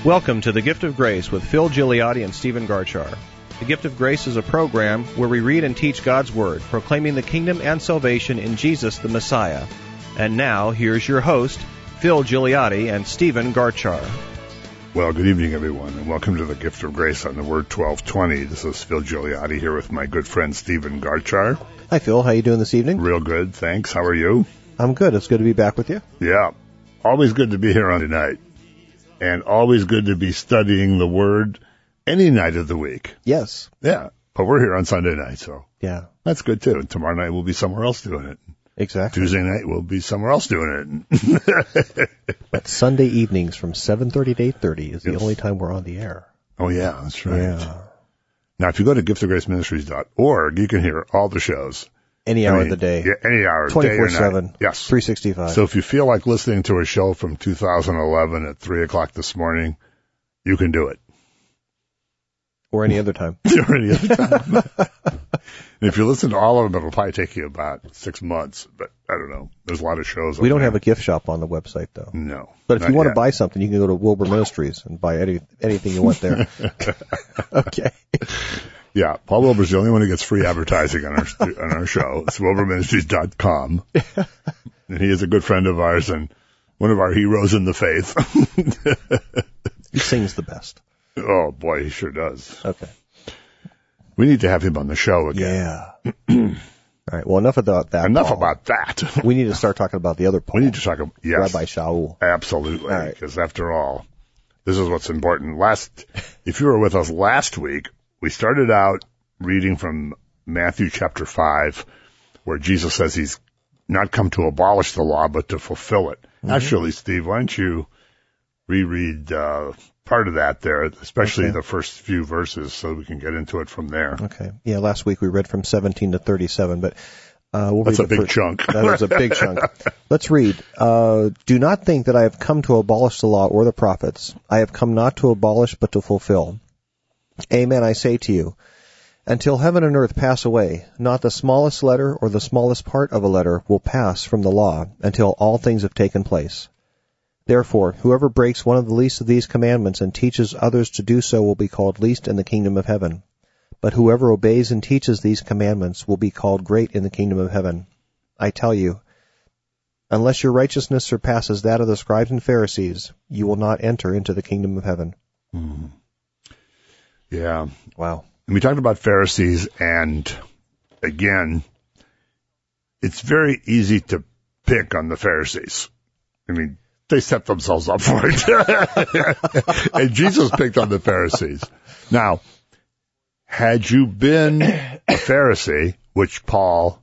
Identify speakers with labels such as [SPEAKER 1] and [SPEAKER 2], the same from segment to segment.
[SPEAKER 1] Welcome to The Gift of Grace with Phil Gigliotti and Stephen Garchar. The Gift of Grace is a program where we read and teach God's Word, proclaiming the kingdom and salvation in Jesus the Messiah. And now, here's your host, Phil Gigliotti and Stephen Garchar.
[SPEAKER 2] Well, good evening, everyone, and welcome to The Gift of Grace on the Word 1220. This is Phil Gigliotti here with my good friend Stephen Garchar.
[SPEAKER 1] Hi, Phil. How you doing this evening?
[SPEAKER 2] Real good, thanks. How are you?
[SPEAKER 1] I'm good. It's good to be back with you.
[SPEAKER 2] Yeah. Always good to be here on tonight. And always good to be studying the Word any night of the week.
[SPEAKER 1] Yes.
[SPEAKER 2] Yeah. But we're here on Sunday night, so
[SPEAKER 1] yeah,
[SPEAKER 2] that's good, too. And tomorrow night we'll be somewhere else doing it.
[SPEAKER 1] Exactly.
[SPEAKER 2] Tuesday night we'll be somewhere else doing it.
[SPEAKER 1] But Sunday evenings from 7:30 to 8:30 is the only time we're on the air.
[SPEAKER 2] Oh, yeah, that's right.
[SPEAKER 1] Yeah.
[SPEAKER 2] Now, if you go to giftofgraceministries.org, you can hear all the shows.
[SPEAKER 1] Any hour of the day.
[SPEAKER 2] Yeah, any hour,
[SPEAKER 1] 24/7.
[SPEAKER 2] Yes.
[SPEAKER 1] 365.
[SPEAKER 2] So if you feel like listening to a show from 2011 at 3 o'clock this morning, you can do it.
[SPEAKER 1] Or any other time.
[SPEAKER 2] Or any other time. And if you listen to all of them, it'll probably take you about 6 months. But I don't know. There's a lot of shows.
[SPEAKER 1] We don't have a gift shop on the website, though.
[SPEAKER 2] No.
[SPEAKER 1] But if you want to buy something, you can go to Wilbur Ministries and buy anything you want there. Okay.
[SPEAKER 2] Yeah, Paul Wilbur's the only one who gets free advertising on our show. It's wilburministries.com. And he is a good friend of ours and one of our heroes in the faith.
[SPEAKER 1] He sings the best.
[SPEAKER 2] Oh, boy, he sure does.
[SPEAKER 1] Okay.
[SPEAKER 2] We need to have him on the show again.
[SPEAKER 1] Yeah. All right, well, enough about that.
[SPEAKER 2] Enough
[SPEAKER 1] Paul.
[SPEAKER 2] about that.
[SPEAKER 1] We need to start talking about the other Paul.
[SPEAKER 2] We need to talk about, yes.
[SPEAKER 1] Rabbi Shaul.
[SPEAKER 2] Absolutely, because after all, this is what's important. If you were with us last week, we started out reading from Matthew chapter 5, where Jesus says he's not come to abolish the law, but to fulfill it. Mm-hmm. Actually, Steve, why don't you reread part of that there, especially the first few verses, so we can get into it from there.
[SPEAKER 1] Okay. Yeah, last week we read from 17 to 37, but we'll
[SPEAKER 2] That's
[SPEAKER 1] read
[SPEAKER 2] a big chunk.
[SPEAKER 1] That was a big chunk. Let's read. Do not think that I have come to abolish the law or the prophets. I have come not to abolish, but to fulfill. Amen, I say to you, until heaven and earth pass away, not the smallest letter or the smallest part of a letter will pass from the law until all things have taken place. Therefore, whoever breaks one of the least of these commandments and teaches others to do so will be called least in the kingdom of heaven. But whoever obeys and teaches these commandments will be called great in the kingdom of heaven. I tell you, unless your righteousness surpasses that of the scribes and Pharisees, you will not enter into the kingdom of heaven.
[SPEAKER 2] Mm-hmm. Yeah.
[SPEAKER 1] Wow.
[SPEAKER 2] And we talked about Pharisees, and again, it's very easy to pick on the Pharisees. I mean, they set themselves up for it. And Jesus picked on the Pharisees. Now, had you been a Pharisee, which Saul/Paul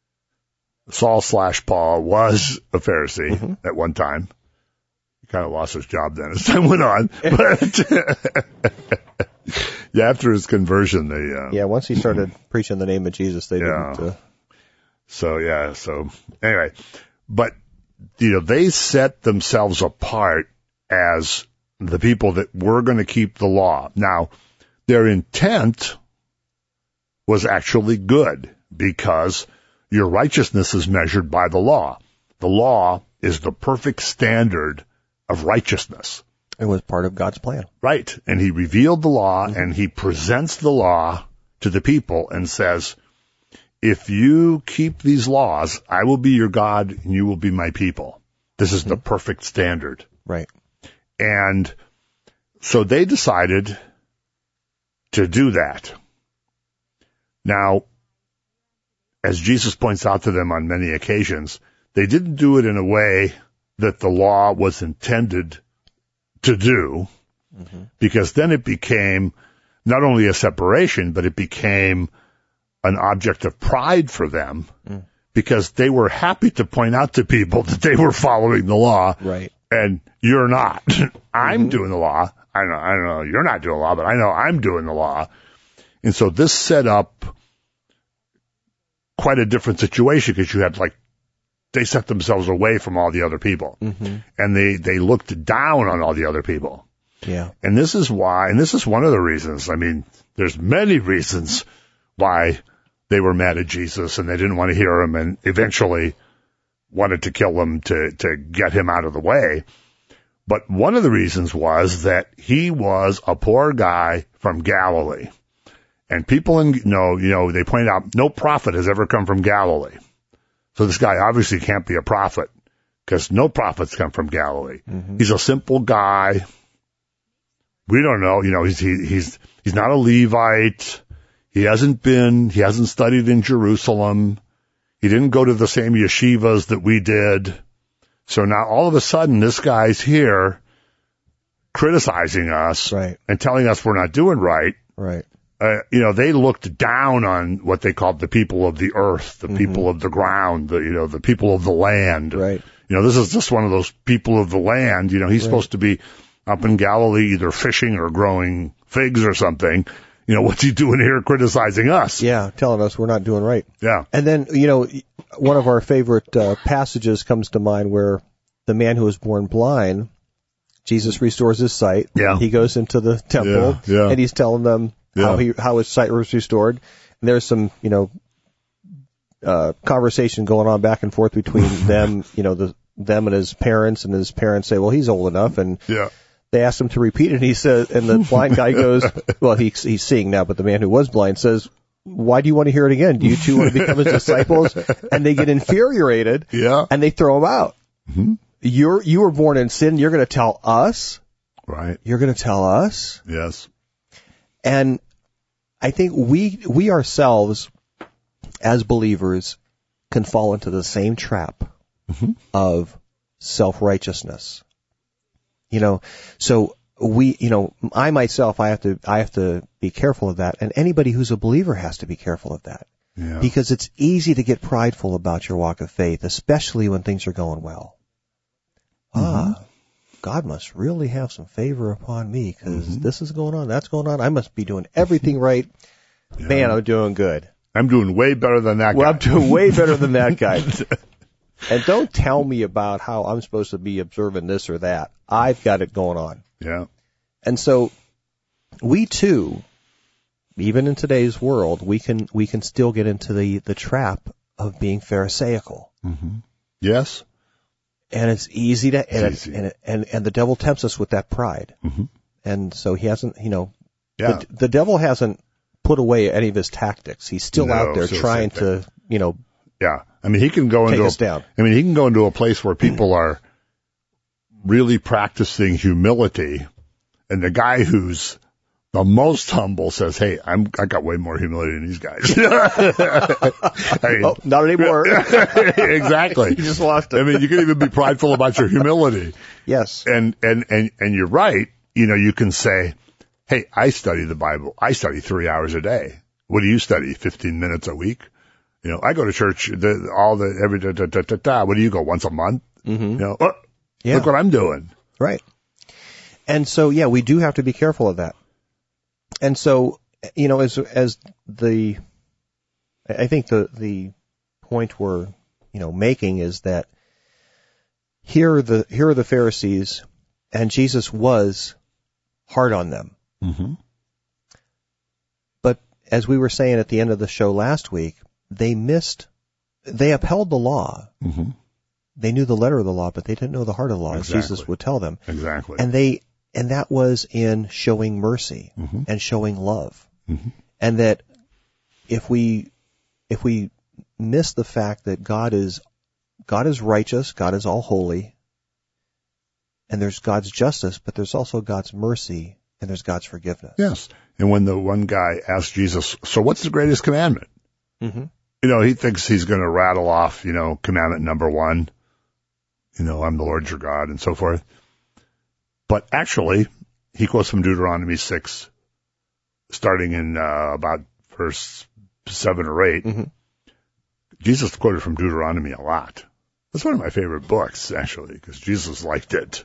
[SPEAKER 2] was a Pharisee at one time, he kind of lost his job then as time went on. But yeah, after his conversion, they
[SPEAKER 1] once he started preaching the name of Jesus, they didn't.
[SPEAKER 2] So anyway, but they set themselves apart as the people that were going to keep the law. Now, their intent was actually good because your righteousness is measured by the law. The law is the perfect standard of righteousness.
[SPEAKER 1] It was part of God's plan.
[SPEAKER 2] Right. And he revealed the law, and he presents the law to the people and says, if you keep these laws, I will be your God and you will be my people. This is the perfect standard.
[SPEAKER 1] Right.
[SPEAKER 2] And so they decided to do that. Now, as Jesus points out to them on many occasions, they didn't do it in a way that the law was intended to do, because then it became not only a separation, but it became an object of pride for them, because they were happy to point out to people that they were following the law.
[SPEAKER 1] Right.
[SPEAKER 2] And you're not. I'm doing the law. I don't know. You're not doing the law, but I know I'm doing the law. And so this set up quite a different situation, because you had they set themselves away from all the other people. And they looked down on all the other people.
[SPEAKER 1] Yeah.
[SPEAKER 2] And this is why, and this is one of the reasons, I mean, there's many reasons why they were mad at Jesus and they didn't want to hear him and eventually wanted to kill him to get him out of the way. But one of the reasons was that he was a poor guy from Galilee. And people they point out no prophet has ever come from Galilee. So this guy obviously can't be a prophet because no prophets come from Galilee. Mm-hmm. He's a simple guy. We don't know, he's not a Levite. He hasn't studied in Jerusalem. He didn't go to the same yeshivas that we did. So now all of a sudden this guy's here criticizing us and telling us we're not doing right.
[SPEAKER 1] Right.
[SPEAKER 2] They looked down on what they called the people of the earth, the people of the ground, the people of the land.
[SPEAKER 1] Right.
[SPEAKER 2] This is just one of those people of the land. He's supposed to be up in Galilee either fishing or growing figs or something. What's he doing here criticizing us?
[SPEAKER 1] Yeah, telling us we're not doing right.
[SPEAKER 2] Yeah.
[SPEAKER 1] And then, one of our favorite passages comes to mind where the man who was born blind, Jesus restores his sight.
[SPEAKER 2] Yeah.
[SPEAKER 1] He goes into the temple and he's telling them how his sight was restored. And there's some, conversation going on back and forth between them, them and his parents say, well, he's old enough. And they asked him to repeat it, and he says, and the blind guy goes, well, he's seeing now, but the man who was blind says, why do you want to hear it again? Do you too want to become his disciples? And they get infuriated, and they throw him out.
[SPEAKER 2] Mm-hmm.
[SPEAKER 1] You were born in sin. You're going to tell us?
[SPEAKER 2] Right.
[SPEAKER 1] You're going to tell us?
[SPEAKER 2] Yes.
[SPEAKER 1] And I think we ourselves, as believers, can fall into the same trap of self-righteousness. So I myself, I have to be careful of that, and anybody who's a believer has to be careful of that.
[SPEAKER 2] Yeah.
[SPEAKER 1] Because it's easy to get prideful about your walk of faith, especially when things are going well. God must really have some favor upon me because this is going on, that's going on. I must be doing everything right. Yeah. Man, I'm doing good.
[SPEAKER 2] I'm doing way better than that guy.
[SPEAKER 1] Well, I'm doing way better than that guy. And don't tell me about how I'm supposed to be observing this or that. I've got it going on.
[SPEAKER 2] Yeah.
[SPEAKER 1] And so we too, even in today's world, we can still get into the trap of being pharisaical.
[SPEAKER 2] Mm-hmm. Yes.
[SPEAKER 1] And it's easy to, and the devil tempts us with that pride. Mm-hmm. And so he hasn't, the devil hasn't put away any of his tactics. He's still out there trying to,
[SPEAKER 2] Yeah. I mean, he can go into he can go into a place where people are really practicing humility, and the guy who's the most humble says, "Hey, I got way more humility than these guys."
[SPEAKER 1] Not anymore.
[SPEAKER 2] Exactly.
[SPEAKER 1] You just lost it.
[SPEAKER 2] I mean, you can even be prideful about your humility.
[SPEAKER 1] Yes.
[SPEAKER 2] And you're right. You can say, "Hey, I study the Bible. I study 3 hours a day. What do you study? 15 minutes a week?" I go to church What do you go, once a month?
[SPEAKER 1] Mm-hmm.
[SPEAKER 2] Look what I'm doing.
[SPEAKER 1] Right. And so, we do have to be careful of that. And so, I think the point we're, making is that here are the Pharisees, and Jesus was hard on them.
[SPEAKER 2] Mm-hmm.
[SPEAKER 1] But as we were saying at the end of the show last week, they upheld the law.
[SPEAKER 2] Mm-hmm.
[SPEAKER 1] They knew the letter of the law, but they didn't know the heart of the law, as Jesus would tell them.
[SPEAKER 2] Exactly.
[SPEAKER 1] And that was in showing mercy and showing love.
[SPEAKER 2] Mm-hmm.
[SPEAKER 1] And that if we miss the fact that God is righteous, God is all holy, and there's God's justice, but there's also God's mercy and there's God's forgiveness.
[SPEAKER 2] Yes. And when the one guy asked Jesus, "So what's the greatest commandment?"
[SPEAKER 1] Mm-hmm.
[SPEAKER 2] He thinks he's going to rattle off, commandment number 1. I'm the Lord your God and so forth. But actually, he quotes from Deuteronomy 6, starting in about verse 7 or 8.
[SPEAKER 1] Mm-hmm.
[SPEAKER 2] Jesus quoted from Deuteronomy a lot. That's one of my favorite books, actually, because Jesus liked it.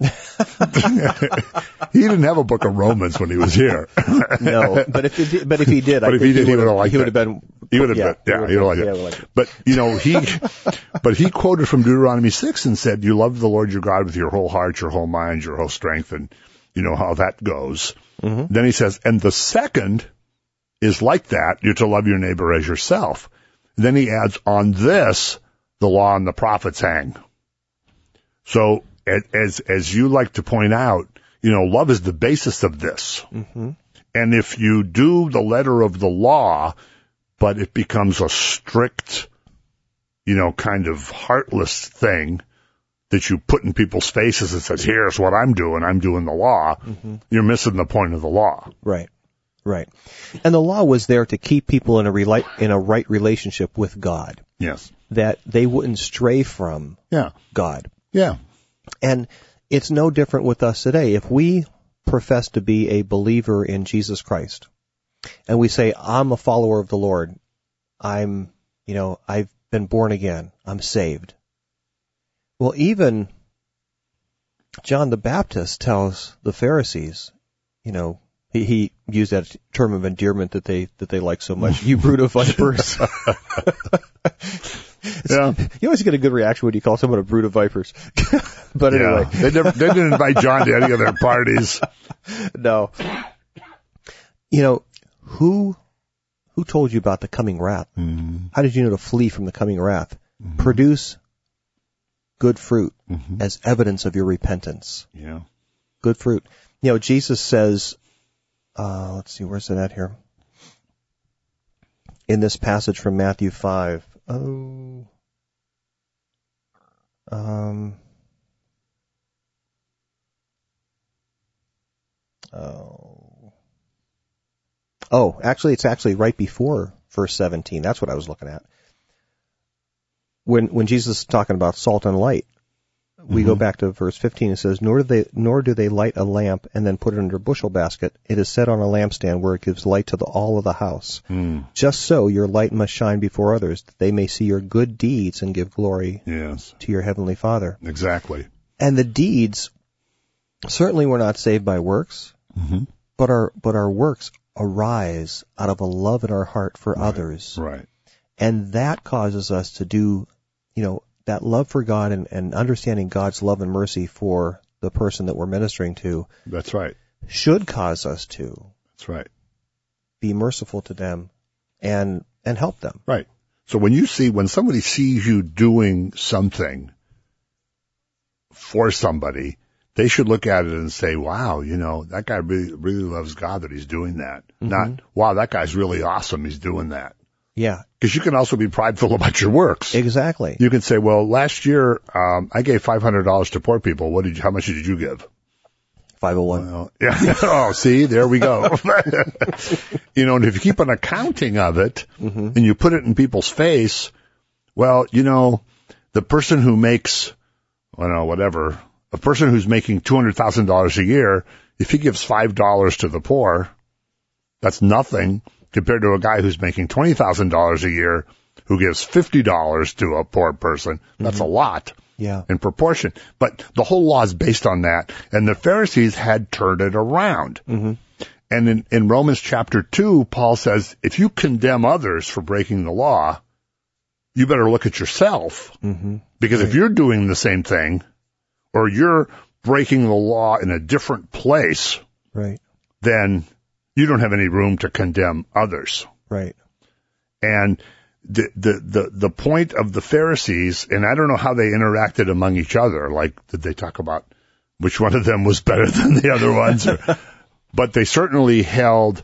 [SPEAKER 2] He didn't have a book of Romans when he was here.
[SPEAKER 1] No, but if he did, he would have been.
[SPEAKER 2] He would have liked it. But he quoted from Deuteronomy 6 and said, "You love the Lord your God with your whole heart, your whole mind, your whole strength," and you know how that goes.
[SPEAKER 1] Mm-hmm.
[SPEAKER 2] Then he says, "And the second is like that: you're to love your neighbor as yourself." Then he adds, "On this, the law and the prophets hang." So as you like to point out, love is the basis of this.
[SPEAKER 1] Mm-hmm.
[SPEAKER 2] And if you do the letter of the law, but it becomes a strict, kind of heartless thing that you put in people's faces and says, here's what I'm doing the law,
[SPEAKER 1] mm-hmm.
[SPEAKER 2] you're missing the point of the law.
[SPEAKER 1] Right. Right. And the law was there to keep people in a right relationship with God.
[SPEAKER 2] Yes.
[SPEAKER 1] That they wouldn't stray from God.
[SPEAKER 2] Yeah.
[SPEAKER 1] And it's no different with us today. If we profess to be a believer in Jesus Christ, and we say, I'm a follower of the Lord, I've been born again, I'm saved. Well, even John the Baptist tells the Pharisees, he used that term of endearment that they like so much. You brood of vipers.
[SPEAKER 2] Yeah.
[SPEAKER 1] You always get a good reaction when you call someone a brood of vipers. But anyway.
[SPEAKER 2] They didn't invite John to any of their parties.
[SPEAKER 1] No. Who told you about the coming wrath?
[SPEAKER 2] Mm-hmm.
[SPEAKER 1] How did you know to flee from the coming wrath? Mm-hmm. Produce good fruit
[SPEAKER 2] mm-hmm.
[SPEAKER 1] as evidence of your repentance.
[SPEAKER 2] Yeah.
[SPEAKER 1] Good fruit. Jesus says, let's see, where's it at here? In this passage from Matthew 5. It's actually right before verse 17. That's what I was looking at. When Jesus is talking about salt and light, we
[SPEAKER 2] mm-hmm.
[SPEAKER 1] go back to verse 15. It says, Nor do they light a lamp and then put it under a bushel basket. It is set on a lampstand where it gives light to all of the house.
[SPEAKER 2] Mm.
[SPEAKER 1] Just so your light must shine before others, that they may see your good deeds and give glory to your heavenly Father.
[SPEAKER 2] Exactly.
[SPEAKER 1] And the deeds, certainly we're not saved by works,
[SPEAKER 2] mm-hmm.
[SPEAKER 1] but our works arise out of a love in our heart for others.
[SPEAKER 2] Right.
[SPEAKER 1] And that causes us to do, that love for God and understanding God's love and mercy for the person that we're ministering to.
[SPEAKER 2] That's right.
[SPEAKER 1] Should cause us to.
[SPEAKER 2] That's right.
[SPEAKER 1] Be merciful to them and help them.
[SPEAKER 2] Right. So when somebody sees you doing something for somebody, they should look at it and say, wow, that guy really, really loves God that he's doing that. Mm-hmm. Not, wow, that guy's really awesome, he's doing that.
[SPEAKER 1] Yeah.
[SPEAKER 2] Because you can also be prideful about your works.
[SPEAKER 1] Exactly.
[SPEAKER 2] You can say, well, last year, I gave $500 to poor people. How much did you give?
[SPEAKER 1] 501.
[SPEAKER 2] Well, yeah. Oh, see, there we go. And if you keep an accounting of it
[SPEAKER 1] mm-hmm.
[SPEAKER 2] and you put it in people's face, well, the person who makes, a person who's making $200,000 a year, if he gives $5 to the poor, that's nothing compared to a guy who's making $20,000 a year who gives $50 to a poor person. That's
[SPEAKER 1] mm-hmm.
[SPEAKER 2] a lot.
[SPEAKER 1] Yeah.
[SPEAKER 2] In proportion. But the whole law is based on that. And the Pharisees had turned it around.
[SPEAKER 1] Mm-hmm.
[SPEAKER 2] And in Romans chapter 2, Paul says, if you condemn others for breaking the law, you better look at yourself.
[SPEAKER 1] Mm-hmm.
[SPEAKER 2] Because if you're doing the same thing, or you're breaking the law in a different place,
[SPEAKER 1] right,
[SPEAKER 2] then you don't have any room to condemn others.
[SPEAKER 1] Right.
[SPEAKER 2] And the point of the Pharisees, and I don't know how they interacted among each other, like did they talk about which one of them was better than the other ones? But they certainly held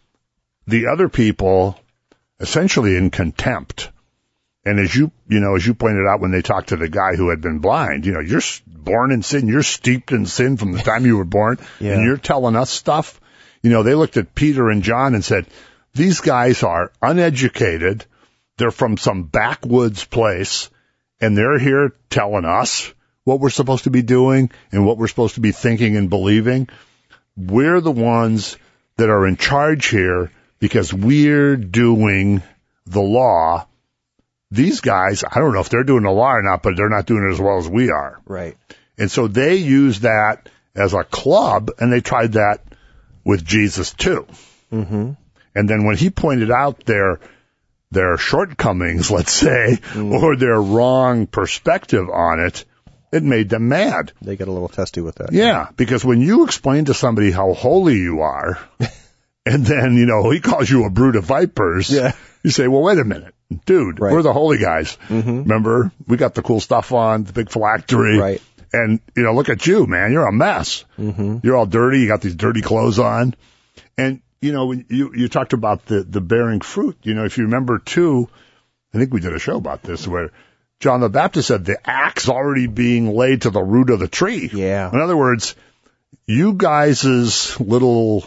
[SPEAKER 2] the other people essentially in contempt. And as you pointed out when they talked to the guy who had been blind, you're born in sin, you're steeped in sin from the time you were born,
[SPEAKER 1] yeah.
[SPEAKER 2] and you're telling us stuff. They looked at Peter and John and said, these guys are uneducated, they're from some backwoods place, and they're here telling us what we're supposed to be doing and what we're supposed to be thinking and believing. We're the ones that are in charge here because we're doing the law. These guys, I don't know if they're doing the law or not, but they're not doing it as well as we are.
[SPEAKER 1] Right.
[SPEAKER 2] And so they used that as a club, and they tried that with Jesus too.
[SPEAKER 1] Mm-hmm.
[SPEAKER 2] And then when he pointed out their shortcomings, let's say, or their wrong perspective on it, it made them mad.
[SPEAKER 1] They get a little testy with that.
[SPEAKER 2] Yeah, because when you explain to somebody how holy you are, and then, he calls you a brood of vipers,
[SPEAKER 1] yeah.
[SPEAKER 2] You say, well, wait a minute. Dude,
[SPEAKER 1] right.
[SPEAKER 2] We're the holy guys.
[SPEAKER 1] Mm-hmm.
[SPEAKER 2] Remember, we got the cool stuff on, the big phylactery.
[SPEAKER 1] Right.
[SPEAKER 2] And, look at you, man. You're a mess.
[SPEAKER 1] Mm-hmm.
[SPEAKER 2] You're all dirty. You got these dirty clothes on. And, when you talked about the bearing fruit, if you remember too, I think we did a show about this where John the Baptist said the axe already being laid to the root of the tree.
[SPEAKER 1] Yeah.
[SPEAKER 2] In other words, you guys' little,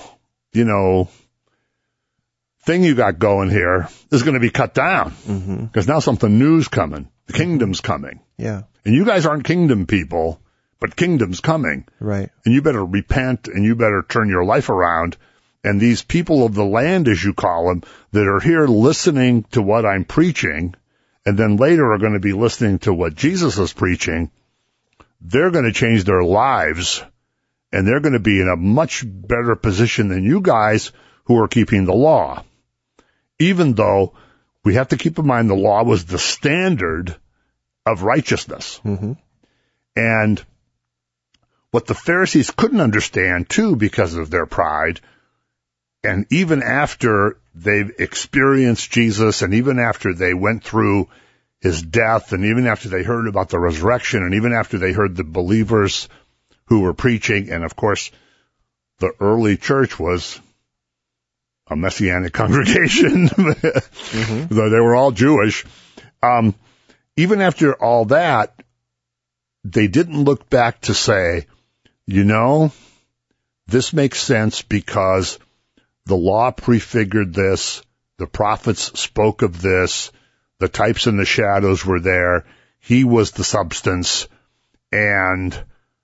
[SPEAKER 2] thing you got going here is going to be cut down because now something new's coming. The kingdom's coming.
[SPEAKER 1] Yeah.
[SPEAKER 2] And you guys aren't kingdom people, but kingdom's coming.
[SPEAKER 1] Right.
[SPEAKER 2] And you better repent and you better turn your life around. And these people of the land, as you call them, that are here listening to what I'm preaching and then later are going to be listening to what Jesus is preaching, they're going to change their lives and they're going to be in a much better position than you guys who are keeping the law. Even though we have to keep in mind the law was the standard of righteousness.
[SPEAKER 1] Mm-hmm.
[SPEAKER 2] And what the Pharisees couldn't understand, too, because of their pride, and even after they've experienced Jesus, and even after they went through his death, and even after they heard about the resurrection, and even after they heard the believers who were preaching, and of course, the early church was a Messianic congregation, though they were all Jewish. Even after all that, they didn't look back to say, this makes sense because the law prefigured this, the prophets spoke of this, the types and the shadows were there, he was the substance, and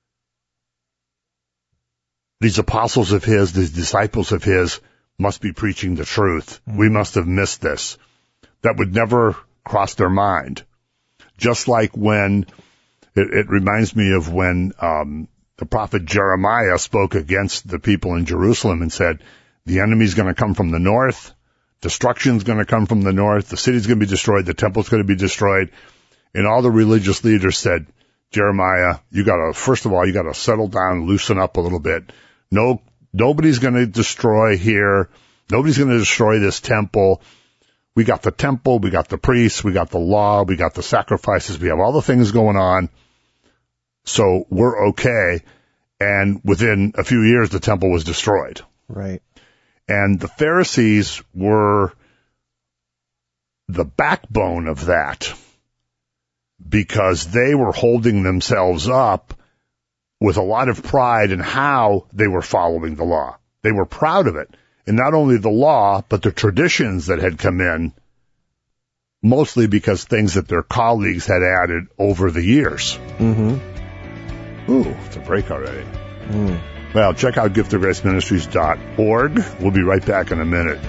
[SPEAKER 2] these apostles of his, these disciples of his, must be preaching the truth. We must have missed this. That would never cross their mind. Just like when, it reminds me of when the prophet Jeremiah spoke against the people in Jerusalem and said, the enemy's going to come from the north, destruction's going to come from the north, the city's going to be destroyed, the temple's going to be destroyed. And all the religious leaders said, Jeremiah, first of all, you got to settle down, loosen up a little bit. Nobody's going to destroy here. Nobody's going to destroy this temple. We got the temple, we got the priests, we got the law, we got the sacrifices, we have all the things going on. So we're okay. And within a few years, the temple was destroyed.
[SPEAKER 1] Right.
[SPEAKER 2] And the Pharisees were the backbone of that because they were holding themselves up with a lot of pride in how they were following the law. They were proud of it. And not only the law, but the traditions that had come in, mostly because things that their colleagues had added over the years.
[SPEAKER 1] Mm-hmm.
[SPEAKER 2] Ooh, it's a break already. Well, check out giftofgraceministries.org. We'll be right back in a minute.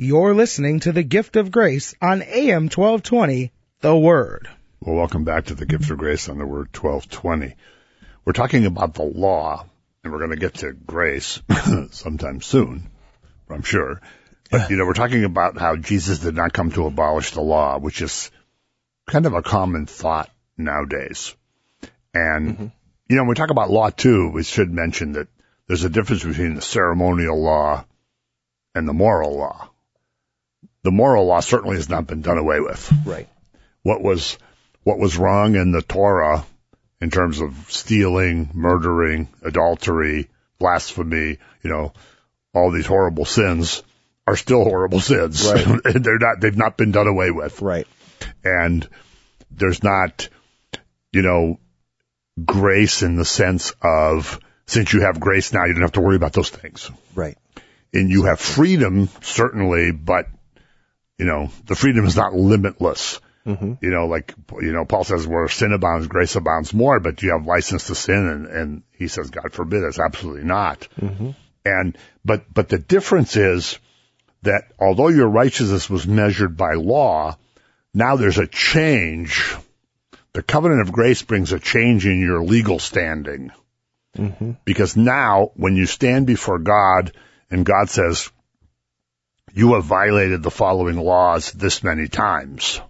[SPEAKER 3] You're listening to The Gift of Grace on AM 1220, The Word.
[SPEAKER 2] Well, welcome back to The Gift of Grace on The Word 1220. We're talking about the law, and we're going to get to grace sometime soon, I'm sure. But, we're talking about how Jesus did not come to abolish the law, which is kind of a common thought nowadays. And, when we talk about law, too, we should mention that there's a difference between the ceremonial law and the moral law. The moral law certainly has not been done away with.
[SPEAKER 1] Right.
[SPEAKER 2] What was wrong in the Torah in terms of stealing, murdering, adultery, blasphemy, all these horrible sins are still horrible sins.
[SPEAKER 1] Right.
[SPEAKER 2] They've not been done away with.
[SPEAKER 1] Right.
[SPEAKER 2] And there's not, grace in the sense of, since you have grace now, you don't have to worry about those things.
[SPEAKER 1] Right.
[SPEAKER 2] And you have freedom, certainly, but, the freedom is not limitless. Paul says where sin abounds, grace abounds more, but you have license to sin, and he says, God forbid, it's absolutely not. But the difference is that although your righteousness was measured by law, now there's a change. The covenant of grace brings a change in your legal standing. Because now, when you stand before God, and God says, you have violated the following laws this many times,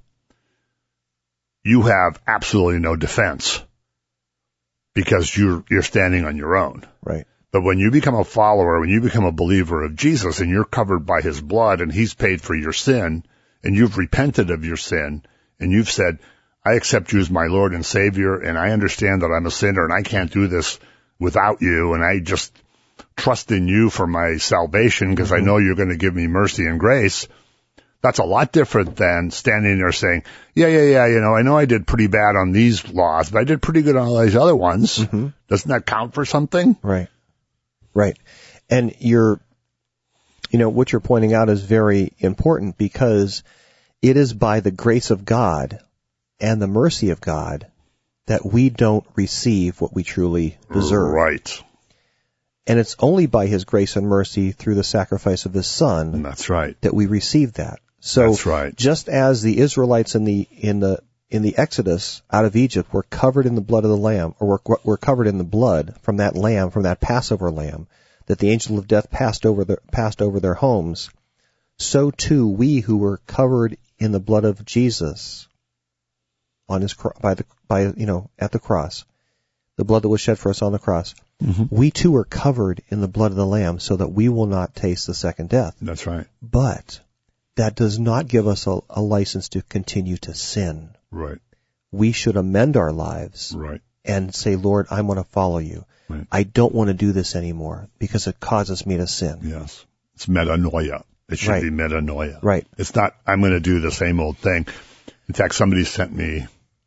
[SPEAKER 2] you have absolutely no defense because you're standing on your own.
[SPEAKER 1] Right.
[SPEAKER 2] But when you become a follower, when you become a believer of Jesus and you're covered by his blood and he's paid for your sin and you've repented of your sin and you've said, I accept you as my Lord and Savior and I understand that I'm a sinner and I can't do this without you and I just trust in you for my salvation because I know you're going to give me mercy and grace. That's a lot different than standing there saying, yeah, I know I did pretty bad on these laws, but I did pretty good on all these other ones. Doesn't that count for something?
[SPEAKER 1] Right. And what you're pointing out is very important because it is by the grace of God and the mercy of God that we don't receive what we truly deserve.
[SPEAKER 2] Right.
[SPEAKER 1] And it's only by his grace and mercy through the sacrifice of his Son
[SPEAKER 2] That's right.
[SPEAKER 1] that we receive that. So
[SPEAKER 2] That's right.
[SPEAKER 1] Just as the Israelites in the Exodus out of Egypt were covered in the blood of the Lamb, or were covered in the blood from that lamb, from that Passover lamb, that the angel of death passed over their homes, so too we who were covered in the blood of Jesus on his at the cross, the blood that was shed for us on the cross, we too are covered in the blood of the Lamb, so that we will not taste the second death.
[SPEAKER 2] That's right.
[SPEAKER 1] But that does not give us a license to continue to sin.
[SPEAKER 2] Right.
[SPEAKER 1] We should amend our lives.
[SPEAKER 2] Right.
[SPEAKER 1] And say, Lord, I want to follow you.
[SPEAKER 2] Right.
[SPEAKER 1] I don't want to do this anymore because it causes me to sin.
[SPEAKER 2] Yes. It's metanoia. It should be metanoia.
[SPEAKER 1] Right.
[SPEAKER 2] It's not, I'm going to do the same old thing. In fact, somebody sent me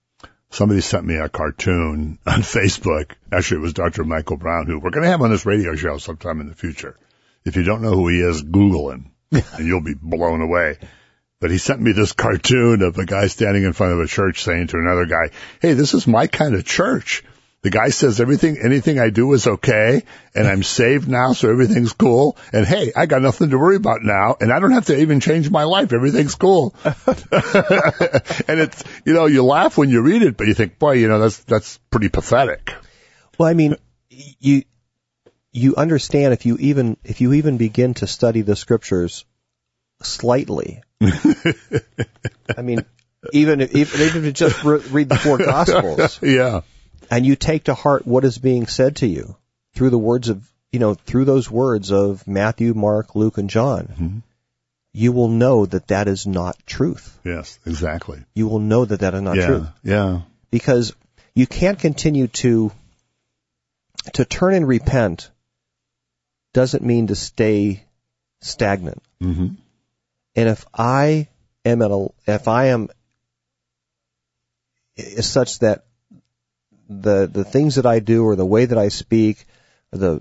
[SPEAKER 2] a cartoon on Facebook. Actually, it was Dr. Michael Brown, who we're going to have on this radio show sometime in the future. If you don't know who he is, Google him, and you'll be blown away. But he sent me this cartoon of a guy standing in front of a church saying to another guy, hey, this is my kind of church. The guy says anything I do is okay, and I'm saved now, so everything's cool. And hey, I got nothing to worry about now, and I don't have to even change my life. Everything's cool. And it's, you laugh when you read it, but you think, boy, that's pretty pathetic.
[SPEAKER 1] Well, I mean, you understand if you even begin to study the scriptures slightly. I mean, even if you just read the four Gospels.
[SPEAKER 2] Yeah.
[SPEAKER 1] And you take to heart what is being said to you through the words of, through those words of Matthew, Mark, Luke, and John, you will know that is not truth.
[SPEAKER 2] Yes, exactly.
[SPEAKER 1] You will know that is not truth.
[SPEAKER 2] Yeah.
[SPEAKER 1] Because you can't continue to turn and repent doesn't mean to stay stagnant. And if I am such that the things that I do or the way that I speak, the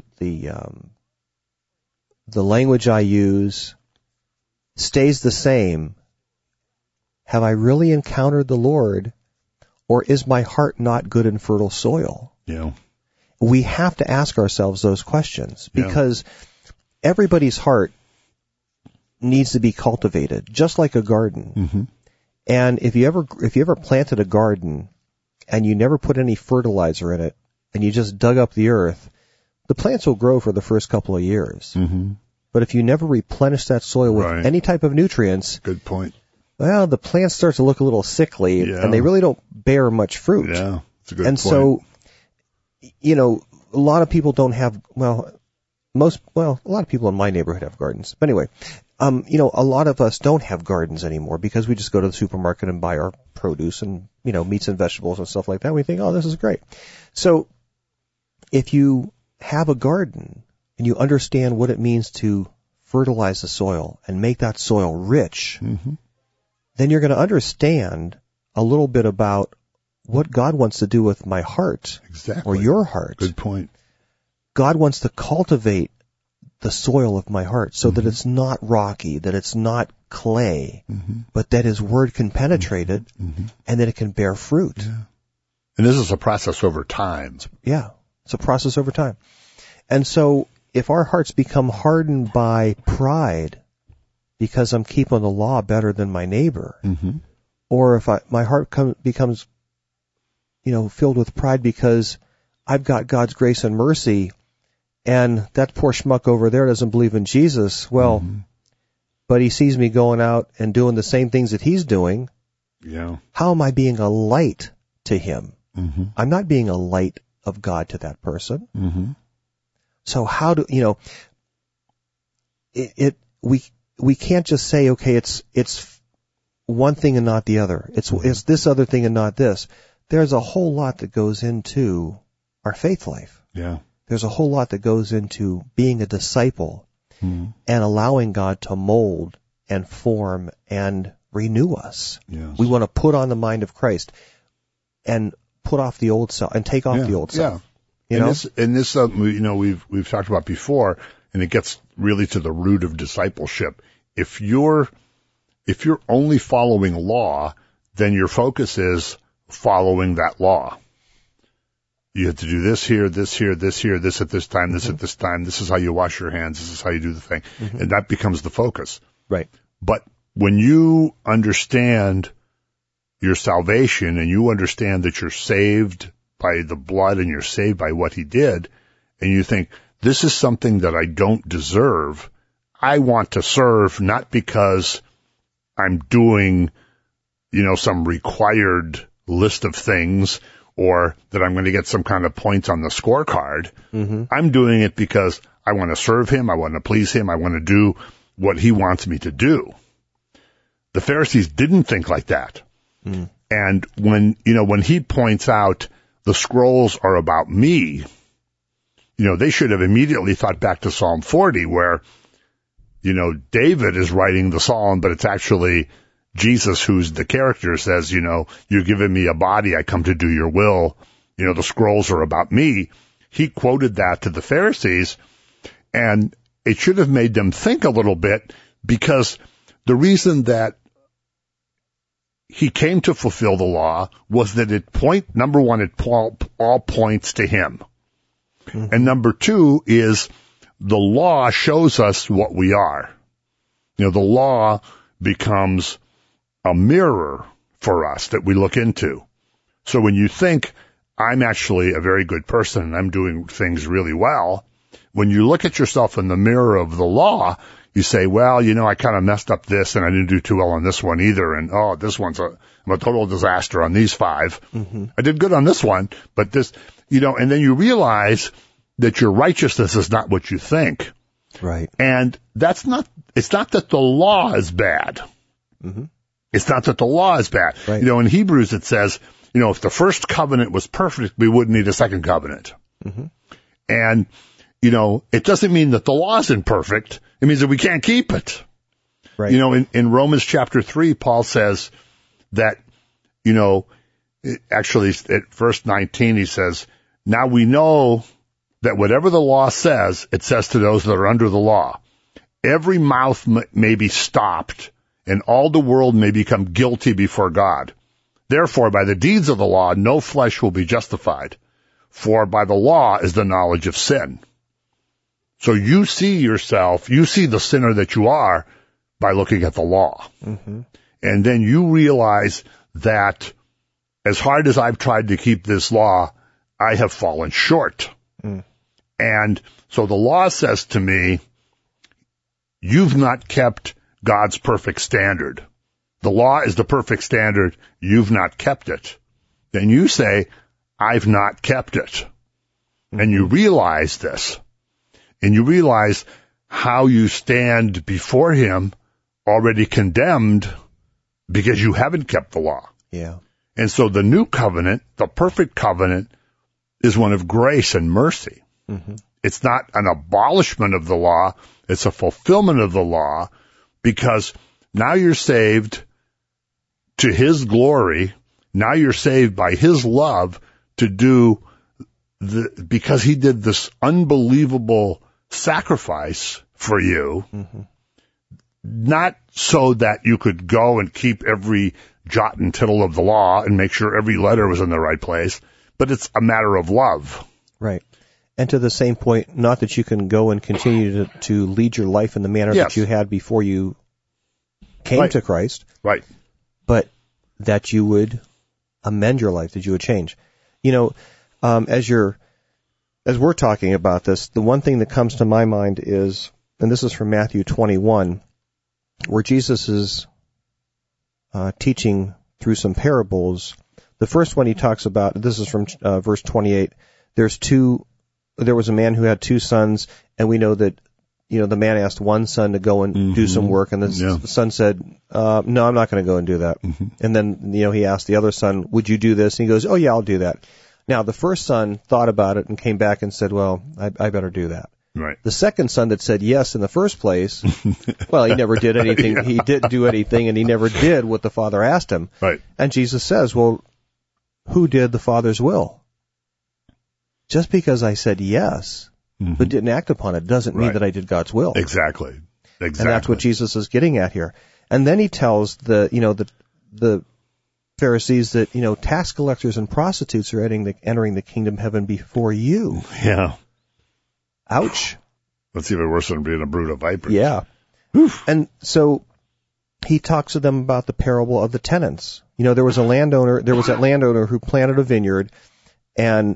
[SPEAKER 1] language I use stays the same, have I really encountered the Lord, or is my heart not good and fertile soil?
[SPEAKER 2] Yeah.
[SPEAKER 1] We have to ask ourselves those questions because everybody's heart needs to be cultivated, just like a garden.
[SPEAKER 2] Mm-hmm.
[SPEAKER 1] And if you ever planted a garden and you never put any fertilizer in it and you just dug up the earth, the plants will grow for the first couple of years.
[SPEAKER 2] Mm-hmm.
[SPEAKER 1] But if you never replenish that soil with any type of nutrients,
[SPEAKER 2] good point.
[SPEAKER 1] Well, the plant starts to look a little sickly, and they really don't bear much fruit.
[SPEAKER 2] Yeah, that's a good
[SPEAKER 1] point. And so, a lot of people don't have, a lot of people in my neighborhood have gardens. But anyway, a lot of us don't have gardens anymore because we just go to the supermarket and buy our produce and, meats and vegetables and stuff like that. We think, oh, this is great. So if you have a garden and you understand what it means to fertilize the soil and make that soil rich, then you're going to understand a little bit about what God wants to do with my heart or your heart.
[SPEAKER 2] Good point.
[SPEAKER 1] God wants to cultivate the soil of my heart so that it's not rocky, that it's not clay, but that His Word can penetrate it and that it can bear fruit.
[SPEAKER 2] Yeah. And this is a process over time.
[SPEAKER 1] Yeah, it's a process over time. And so if our hearts become hardened by pride because I'm keeping the law better than my neighbor, or if my heart becomes, filled with pride because I've got God's grace and mercy, and that poor schmuck over there doesn't believe in Jesus, but he sees me going out and doing the same things that he's doing, how am I being a light to him? I'm not being a light of God to that person. So how do, we can't just say, okay, it's one thing and not the other. It's this other thing and not this. There's a whole lot that goes into our faith life.
[SPEAKER 2] Yeah.
[SPEAKER 1] There's a whole lot that goes into being a disciple and allowing God to mold and form and renew us.
[SPEAKER 2] Yes.
[SPEAKER 1] We want to put on the mind of Christ and put off the old self and take off the old self.
[SPEAKER 2] This we've talked about before, and it gets really to the root of discipleship. If you're only following law, then your focus is following that law. You have to do this here, this here, this here, this at this time, this at this time. This is how you wash your hands. This is how you do the thing. And that becomes the focus.
[SPEAKER 1] Right.
[SPEAKER 2] But when you understand your salvation and you understand that you're saved by the blood and you're saved by what He did, and you think, this is something that I don't deserve. I want to serve not because I'm doing, some required list of things or that I'm going to get some kind of points on the scorecard. I'm doing it because I want to serve Him. I want to please Him. I want to do what He wants me to do. The Pharisees didn't think like that. And when He points out the scrolls are about me, they should have immediately thought back to Psalm 40 where, David is writing the psalm, but it's actually Jesus who's the character says, you're giving me a body. I come to do your will. The scrolls are about me. He quoted that to the Pharisees, and it should have made them think a little bit, because the reason that He came to fulfill the law was that it all points to Him. And number two is the law shows us what we are. The law becomes a mirror for us that we look into. So when you think, I'm actually a very good person and I'm doing things really well, when you look at yourself in the mirror of the law, you say, well, I kind of messed up this and I didn't do too well on this one either. And, this one's I'm a total disaster on these 5. I did good on this one, but this, and then you realize that your righteousness is not what you think.
[SPEAKER 1] Right.
[SPEAKER 2] And it's not that the law is bad. It's not that the law is bad.
[SPEAKER 1] Right.
[SPEAKER 2] In Hebrews it says, if the first covenant was perfect, we wouldn't need a second covenant. And, it doesn't mean that the law isn't perfect. It means that we can't keep it.
[SPEAKER 1] Right.
[SPEAKER 2] In Romans chapter 3, Paul says that, actually at verse 19, he says, now we know that whatever the law says, it says to those that are under the law, every mouth may be stopped and all the world may become guilty before God. Therefore, by the deeds of the law, no flesh will be justified, for by the law is the knowledge of sin. So you see yourself, you see the sinner that you are by looking at the law.
[SPEAKER 1] Mm-hmm.
[SPEAKER 2] And then you realize that as hard as I've tried to keep this law, I have fallen short.
[SPEAKER 1] Mm.
[SPEAKER 2] And so the law says to me, you've not kept God's perfect standard. The law is the perfect standard. You've not kept it. Then you say, I've not kept it. And you realize this. And you realize how you stand before him already condemned because you haven't kept the law.
[SPEAKER 1] Yeah.
[SPEAKER 2] And so the new covenant, the perfect covenant, is one of grace and mercy.
[SPEAKER 1] Mm-hmm.
[SPEAKER 2] It's not an abolishment of the law. It's a fulfillment of the law, because now you're saved to his glory. Now you're saved by his love to do because he did this unbelievable sacrifice for you,
[SPEAKER 1] mm-hmm.
[SPEAKER 2] not so that you could go and keep every jot and tittle of the law and make sure every letter was in the right place, but it's a matter of love.
[SPEAKER 1] Right. And to the same point, not that you can go and continue to lead your life in the manner
[SPEAKER 2] Yes.
[SPEAKER 1] that you had before you came
[SPEAKER 2] Right.
[SPEAKER 1] to Christ,
[SPEAKER 2] Right.
[SPEAKER 1] but that you would amend your life, that you would change. You know, as we're talking about this, the one thing that comes to my mind is, and this is from Matthew 21, where Jesus is teaching through some parables. The first one he talks about, this is from verse 28, there was a man who had two sons, and we know that, the man asked one son to go and do some work, and the son said, no, I'm not going to go and do that. Mm-hmm. And then, he asked the other son, would you do this? And he goes, oh yeah, I'll do that. Now, the first son thought about it and came back and said, well, I better do that.
[SPEAKER 2] Right.
[SPEAKER 1] The second son that said yes in the first place, well, he never did anything. Yeah. He didn't do anything, and he never did what the father asked him.
[SPEAKER 2] Right.
[SPEAKER 1] And Jesus says, well, who did the Father's will? Just because I said yes, but didn't act upon it, doesn't mean that I did God's will.
[SPEAKER 2] Exactly.
[SPEAKER 1] And that's what Jesus is getting at here. And then he tells the Pharisees that, tax collectors and prostitutes are entering the kingdom of heaven before you.
[SPEAKER 2] Yeah.
[SPEAKER 1] Ouch.
[SPEAKER 2] That's even worse than being a brood of vipers.
[SPEAKER 1] Yeah. Oof. And so he talks to them about the parable of the tenants. There was that landowner who planted a vineyard, and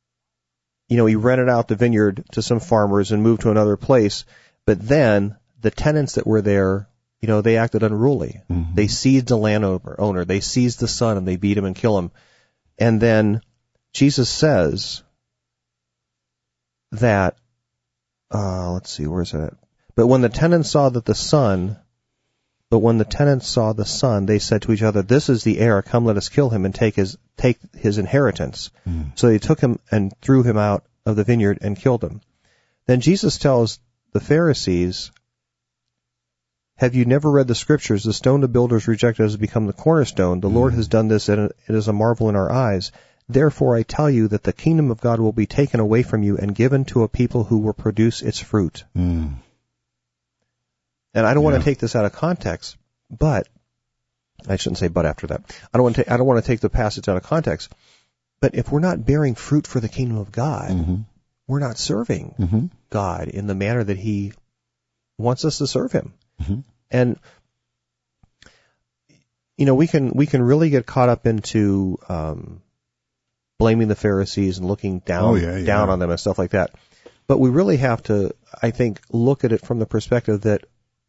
[SPEAKER 1] he rented out the vineyard to some farmers and moved to another place. But then the tenants that were there, they acted unruly. Mm-hmm. They seized the landowner. They seized the son, and they beat him and kill him. And then Jesus says that, let's see, where's that? But when the tenants saw the son, they said to each other, this is the heir. Come, let us kill him and take his inheritance. Mm. So they took him and threw him out of the vineyard and killed him. Then Jesus tells the Pharisees, have you never read the scriptures? The stone the builders rejected has become the cornerstone. The Lord has done this, and it is a marvel in our eyes. Therefore I tell you that the kingdom of God will be taken away from you and given to a people who will produce its fruit. Mm. And I don't want to take this out of context, but I shouldn't say but after that. I don't want to take the passage out of context. But if we're not bearing fruit for the kingdom of God, we're not serving God in the manner that he wants us to serve him. Mm-hmm. And we can really get caught up into blaming the Pharisees and looking down on them and stuff like that. But we really have to, I think, look at it from the perspective that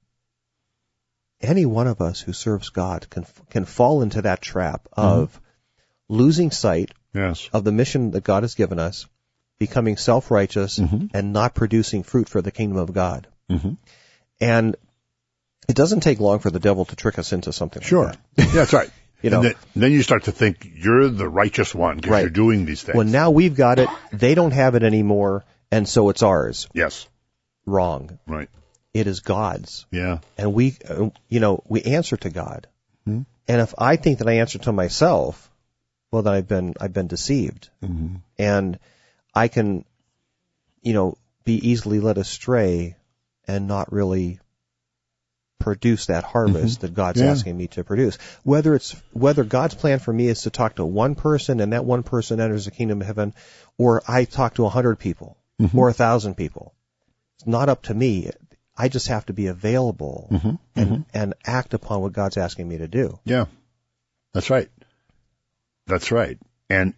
[SPEAKER 1] any one of us who serves God can fall into that trap of losing sight of the mission that God has given us, becoming self-righteous, and not producing fruit for the kingdom of God. Mm-hmm. And it doesn't take long for the devil to trick us into something like that.
[SPEAKER 2] Yeah, that's right. And then you start to think you're the righteous one because you're doing these things.
[SPEAKER 1] Well, now we've got it. They don't have it anymore, and so it's ours.
[SPEAKER 2] Yes.
[SPEAKER 1] Wrong.
[SPEAKER 2] Right.
[SPEAKER 1] It is God's.
[SPEAKER 2] Yeah.
[SPEAKER 1] And we answer to God. Mm-hmm. And if I think that I answer to myself, well, then I've been deceived. Mm-hmm. And I can, be easily led astray and not really produce that harvest that God's asking me to produce. Whether God's plan for me is to talk to one person and that one person enters the kingdom of heaven, or I talk to 100 people or 1,000 people. It's not up to me. I just have to be available and act upon what God's asking me to do.
[SPEAKER 2] Yeah, that's right. That's right. And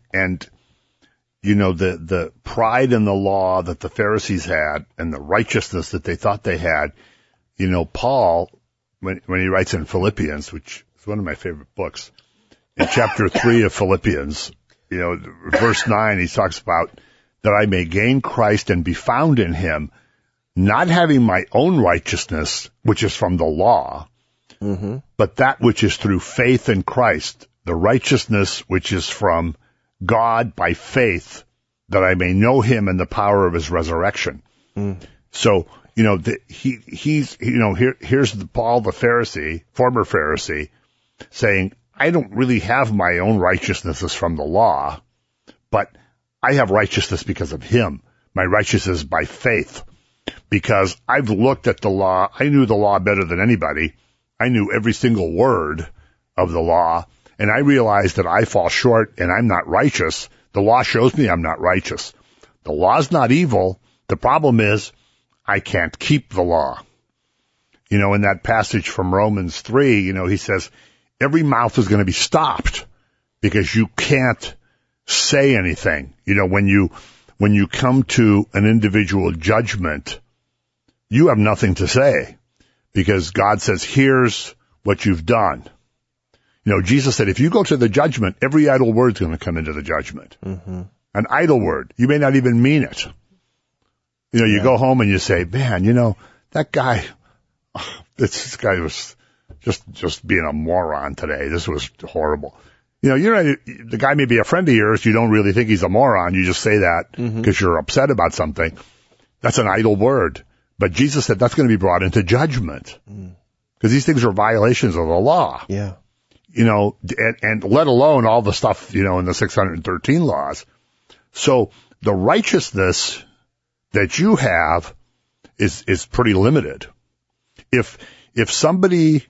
[SPEAKER 2] you know, the pride in the law that the Pharisees had and the righteousness that they thought they had, you know, Paul, when he writes in Philippians, which is one of my favorite books, in chapter 3 of Philippians, you know, verse 9, he talks about that I may gain Christ and be found in him, not having my own righteousness, which is from the law, but that which is through faith in Christ, the righteousness which is from God by faith, that I may know him and the power of his resurrection. So, you know, he's, you know, here's Paul the Pharisee, former Pharisee, saying, I don't really have my own righteousness as from the law, but I have righteousness because of him. My righteousness is by faith, because I've looked at the law. I knew the law better than anybody. I knew every single word of the law, and I realized that I fall short and I'm not righteous. The law shows me I'm not righteous. The law's not evil. The problem is I can't keep the law. You know, in that passage from Romans 3, you know, he says, every mouth is going to be stopped because you can't say anything. You know, when you come to an individual judgment, you have nothing to say because God says, here's what you've done. You know, Jesus said, if you go to the judgment, every idle word's going to come into the judgment. An idle word. You may not even mean it. You know, you go home and you say, man, you know, that guy, this guy was just being a moron today. This was horrible. You know, the guy may be a friend of yours. You don't really think he's a moron. You just say that because you're upset about something. That's an idle word. But Jesus said that's going to be brought into judgment because these things are violations of the law.
[SPEAKER 1] Yeah.
[SPEAKER 2] You know, and let alone all the stuff, you know, in the 613 laws. So the righteousness that you have is pretty limited. If somebody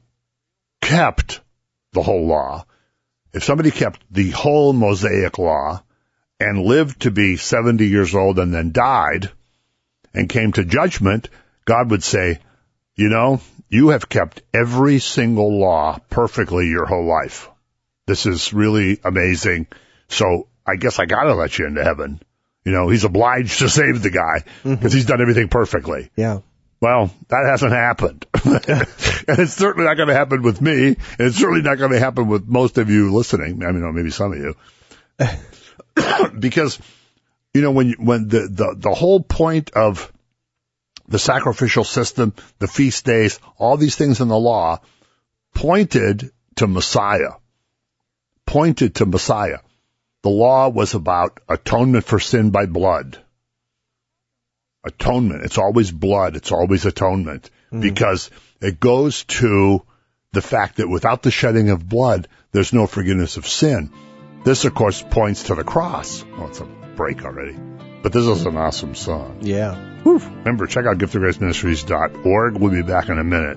[SPEAKER 2] kept the whole law, if somebody kept the whole Mosaic law and lived to be 70 years old and then died and came to judgment, God would say, you know, you have kept every single law perfectly your whole life. This is really amazing. So I guess I got to let you into heaven. You know, he's obliged to save the guy because he's done everything perfectly.
[SPEAKER 1] Yeah.
[SPEAKER 2] Well, that hasn't happened. And it's certainly not going to happen with me. And it's certainly not going to happen with most of you listening. I mean, or maybe some of you. Because, you know, when the whole point of the sacrificial system, the feast days, all these things in the law pointed to Messiah. The law was about atonement for sin by blood. Atonement. It's always blood. It's always atonement. Because it goes to the fact that without the shedding of blood, there's no forgiveness of sin. This, of course, points to the cross. Oh, it's a break already. But this is an awesome song.
[SPEAKER 1] Yeah.
[SPEAKER 2] Whew. Remember, check out giftofgraceministries.org. We'll be back in a minute.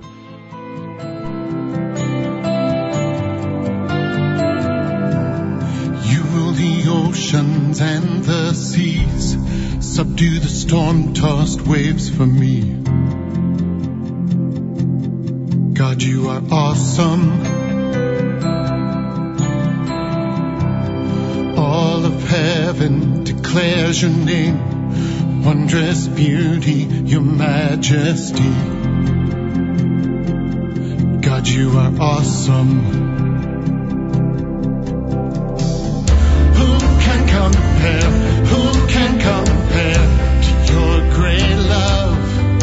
[SPEAKER 4] You rule the oceans and the seas, subdue the storm-tossed waves for me. God, you are awesome. All of heaven declares your name, wondrous beauty, your majesty. God, you are awesome. Who can compare? Who can compare to your great love?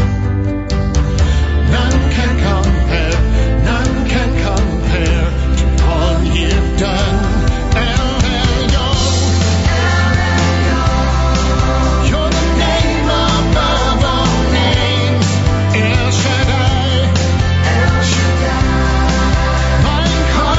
[SPEAKER 4] None can compare. None can compare to all you've done. You're the name above all names. El Shaddai. My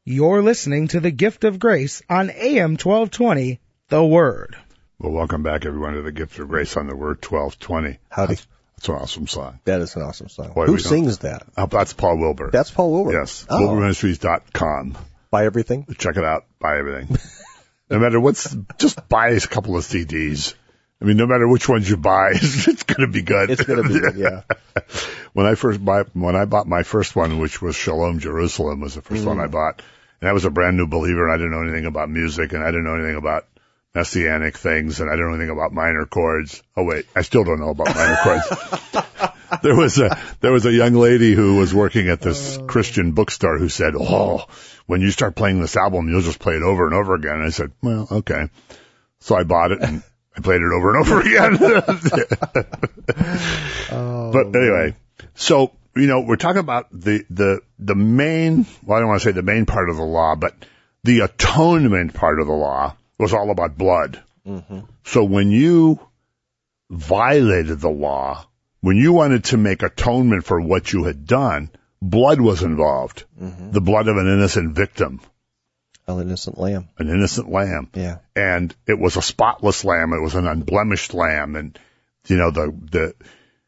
[SPEAKER 3] You're listening to the Gift of Grace on AM 1220, The Word.
[SPEAKER 2] Well, welcome back, everyone, to the Gift of Grace on the Word 1220.
[SPEAKER 1] Howdy.
[SPEAKER 2] That's an awesome song.
[SPEAKER 1] That is an awesome song.
[SPEAKER 2] Boy,
[SPEAKER 1] Who sings that?
[SPEAKER 2] That's Paul Wilbur.
[SPEAKER 1] That's Paul Wilbur.
[SPEAKER 2] Yes.
[SPEAKER 1] Oh.
[SPEAKER 2] WilburMinistries.com.
[SPEAKER 1] Buy everything?
[SPEAKER 2] Check it out. Buy everything. No matter just buy a couple of CDs. I mean, no matter which ones you buy, it's going to be good.
[SPEAKER 1] It's going to be good, yeah.
[SPEAKER 2] When I bought my first one, which was Shalom Jerusalem, was the first one I bought, and I was a brand new believer, and I didn't know anything about music, and I didn't know anything about messianic things, and I didn't know anything about minor chords. Oh wait, I still don't know about minor chords. There was a young lady who was working at this Christian bookstore who said, "Oh, when you start playing this album, you'll just play it over and over again." And I said, "Well, okay." So I bought it and I played it over and over again. But anyway, so, we're talking about the main, well, I don't want to say the main part of the law, but the atonement part of the law was all about blood. Mm-hmm. So when you violated the law, when you wanted to make atonement for what you had done, blood was involved. Mm-hmm. The blood of an innocent victim.
[SPEAKER 1] An innocent lamb.
[SPEAKER 2] An innocent lamb.
[SPEAKER 1] Yeah.
[SPEAKER 2] And it was a spotless lamb. It was an unblemished lamb. And, the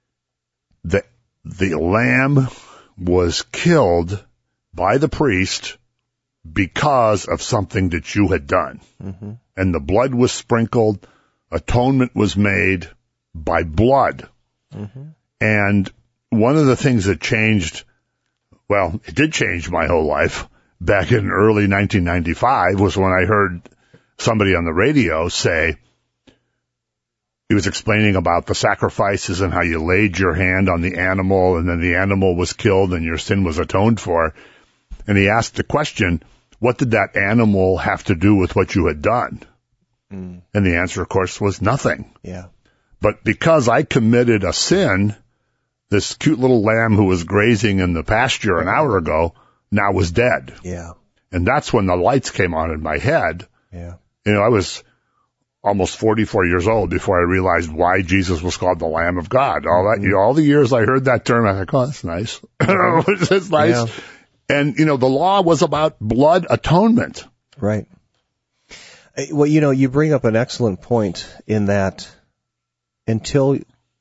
[SPEAKER 2] lamb was killed by the priest because of something that you had done. Mm-hmm. And the blood was sprinkled. Atonement was made by blood. Mm-hmm. And one of the things that changed, well, it did change my whole life back in early 1995 was when I heard somebody on the radio say, he was explaining about the sacrifices and how you laid your hand on the animal and then the animal was killed and your sin was atoned for. And he asked the question, what did that animal have to do with what you had done? Mm. And the answer, of course, was nothing.
[SPEAKER 1] Yeah.
[SPEAKER 2] But because I committed a sin, this cute little lamb who was grazing in the pasture an hour ago now was dead.
[SPEAKER 1] Yeah.
[SPEAKER 2] And that's when the lights came on in my head.
[SPEAKER 1] Yeah.
[SPEAKER 2] I was almost 44 years old before I realized why Jesus was called the Lamb of God. All the years I heard that term, I thought, oh, that's nice. That's nice. Yeah. And, the law was about blood atonement.
[SPEAKER 1] Right. Well, you bring up an excellent point in that until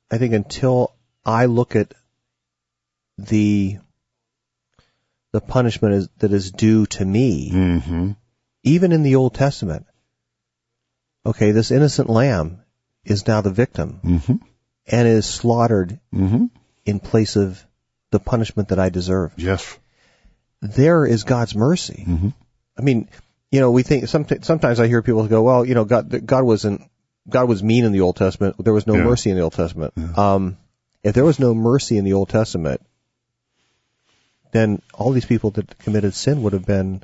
[SPEAKER 1] I look at the punishment that is due to me, mm-hmm. even in the Old Testament, okay, this innocent lamb is now the victim mm-hmm. and is slaughtered mm-hmm. in place of the punishment that I deserve.
[SPEAKER 2] Yes.
[SPEAKER 1] There is God's mercy. Mm-hmm. I mean, we think sometimes I hear people go, well, God was mean in the Old Testament. There was no mercy in the Old Testament. Yeah. If there was no mercy in the Old Testament, then all these people that committed sin would have been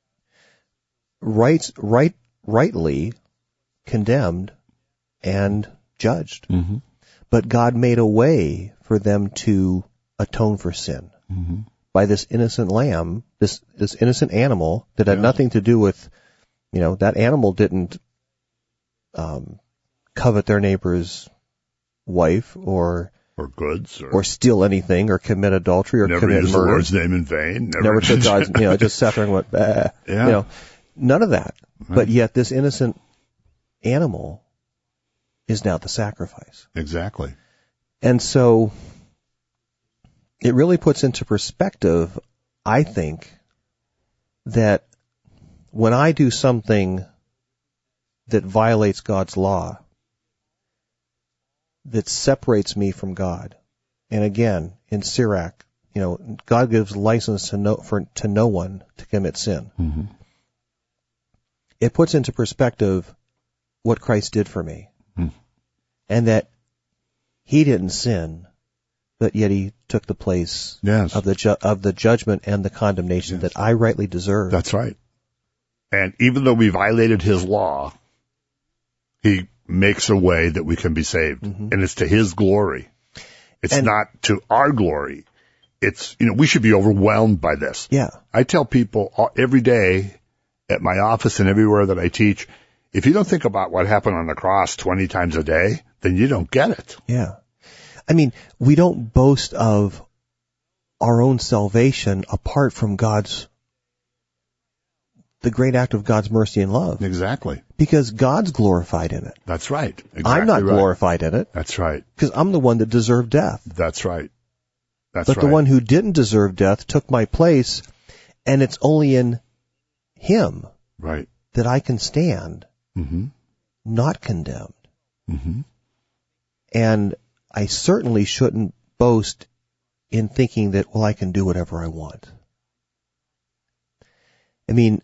[SPEAKER 1] rightly condemned and judged. Mm-hmm. But God made a way for them to atone for sin mm-hmm. by this innocent lamb, this innocent animal that had nothing to do with, that animal didn't covet their neighbor's wife or
[SPEAKER 2] goods,
[SPEAKER 1] or steal anything, or commit adultery, or
[SPEAKER 2] never
[SPEAKER 1] commit
[SPEAKER 2] used
[SPEAKER 1] murder.
[SPEAKER 2] The Lord's name in vain.
[SPEAKER 1] Never took God's, just sat there and went, bah.
[SPEAKER 2] Yeah.
[SPEAKER 1] None of that.
[SPEAKER 2] Right.
[SPEAKER 1] But yet this innocent animal is now the sacrifice.
[SPEAKER 2] Exactly.
[SPEAKER 1] And so it really puts into perspective, I think, that when I do something that violates God's law, that separates me from God. And again, in Sirach, God gives license to no one to commit sin. Mm-hmm. It puts into perspective what Christ did for me. Mm. And that he didn't sin, but yet he took the place of the judgment and the condemnation that I rightly deserve.
[SPEAKER 2] That's right. And even though we violated his law, he makes a way that we can be saved. Mm-hmm. And it's to his glory. It's not to our glory. It's, we should be overwhelmed by this.
[SPEAKER 1] Yeah.
[SPEAKER 2] I tell people every day at my office and everywhere that I teach, if you don't think about what happened on the cross 20 times a day, then you don't get it.
[SPEAKER 1] Yeah. I mean, we don't boast of our own salvation apart from God's the great act of God's mercy and love.
[SPEAKER 2] Exactly.
[SPEAKER 1] Because God's glorified in it.
[SPEAKER 2] That's right. Exactly.
[SPEAKER 1] I'm not glorified in it.
[SPEAKER 2] That's right.
[SPEAKER 1] Because I'm the one that deserved death.
[SPEAKER 2] That's right. That's
[SPEAKER 1] but
[SPEAKER 2] right.
[SPEAKER 1] the one who didn't deserve death took my place, and it's only in him
[SPEAKER 2] right.
[SPEAKER 1] that I can stand,
[SPEAKER 2] mm-hmm.
[SPEAKER 1] not condemned.
[SPEAKER 2] Mm-hmm.
[SPEAKER 1] And I certainly shouldn't boast in thinking that, well, I can do whatever I want. I mean,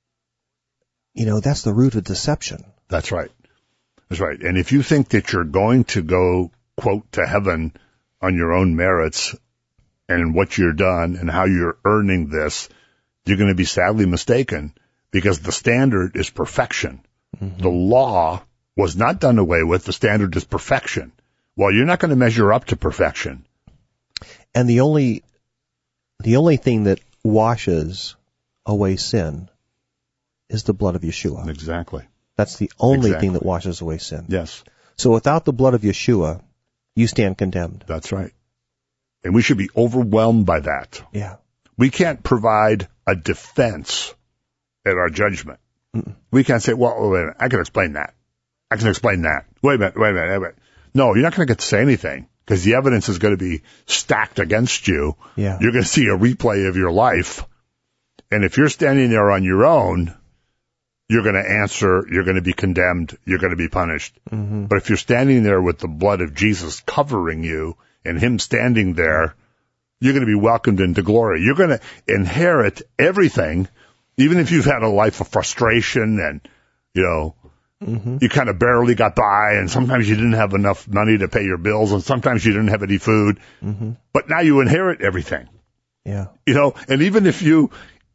[SPEAKER 1] that's the root of deception.
[SPEAKER 2] That's right. That's right. And if you think that you're going to go, quote, to heaven on your own merits and what you're done and how you're earning this, you're going to be sadly mistaken, because the standard is perfection. Mm-hmm. The law was not done away with. The standard is perfection. Well, you're not going to measure up to perfection.
[SPEAKER 1] And the only thing that washes away sin is the blood of Yeshua.
[SPEAKER 2] Exactly.
[SPEAKER 1] That's the only thing that washes away sin.
[SPEAKER 2] Yes.
[SPEAKER 1] So without the blood of Yeshua, you stand condemned.
[SPEAKER 2] That's right. And we should be overwhelmed by that.
[SPEAKER 1] Yeah.
[SPEAKER 2] We can't provide a defense at our judgment. Mm-mm. We can't say, well, wait a minute, I can explain that. I can explain that. Wait a minute. No, you're not going to get to say anything, because the evidence is going to be stacked against you.
[SPEAKER 1] Yeah.
[SPEAKER 2] You're going to see a replay of your life. And if you're standing there on your own, you're going to answer, you're going to be condemned, you're going to be punished. Mm-hmm. But if you're standing there with the blood of Jesus covering you and him standing there, you're going to be welcomed into glory. You're going to inherit everything, even if you've had a life of frustration and, mm-hmm. you kind of barely got by, and sometimes you didn't have enough money to pay your bills, and sometimes you didn't have any food. Mm-hmm. But now you inherit everything.
[SPEAKER 1] Yeah.
[SPEAKER 2] And even if you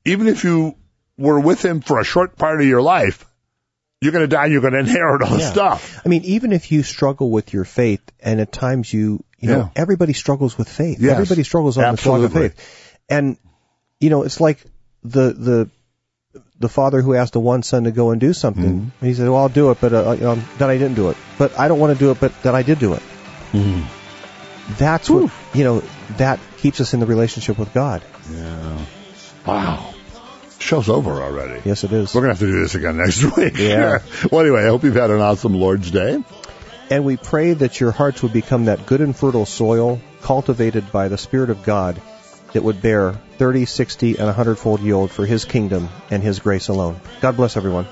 [SPEAKER 2] were with him for a short part of your life, you're going to die and you're going to inherit all the stuff.
[SPEAKER 1] I mean, even if you struggle with your faith, and at times everybody struggles with faith.
[SPEAKER 2] Yes.
[SPEAKER 1] Everybody struggles on the walk of faith. And, it's like the father who asked the one son to go and do something. Mm-hmm. And he said, well, I'll do it, but then I didn't do it. But I don't want to do it, but then I did do it. Mm-hmm. That's what, that keeps us in the relationship with God.
[SPEAKER 2] Yeah. Wow. Show's over already.
[SPEAKER 1] Yes, it is.
[SPEAKER 2] We're going to have to do this again next week.
[SPEAKER 1] Yeah.
[SPEAKER 2] Well, anyway, I hope you've had an awesome Lord's Day.
[SPEAKER 1] And we pray that your hearts would become that good and fertile soil cultivated by the Spirit of God that would bear 30, 60, and 100-fold yield for his kingdom and his grace alone. God bless everyone.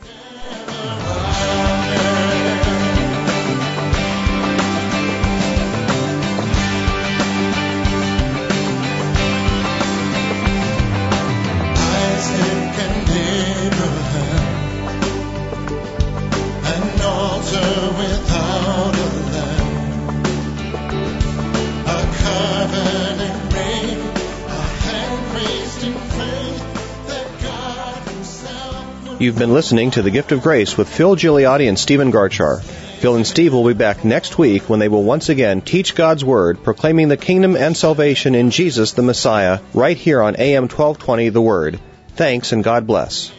[SPEAKER 1] You've been listening to The Gift of Grace with Phil Gigliotti and Stephen Garchar. Phil and Steve will be back next week when they will once again teach God's Word, proclaiming the kingdom and salvation in Jesus the Messiah, right here on AM 1220 The Word. Thanks, and God bless.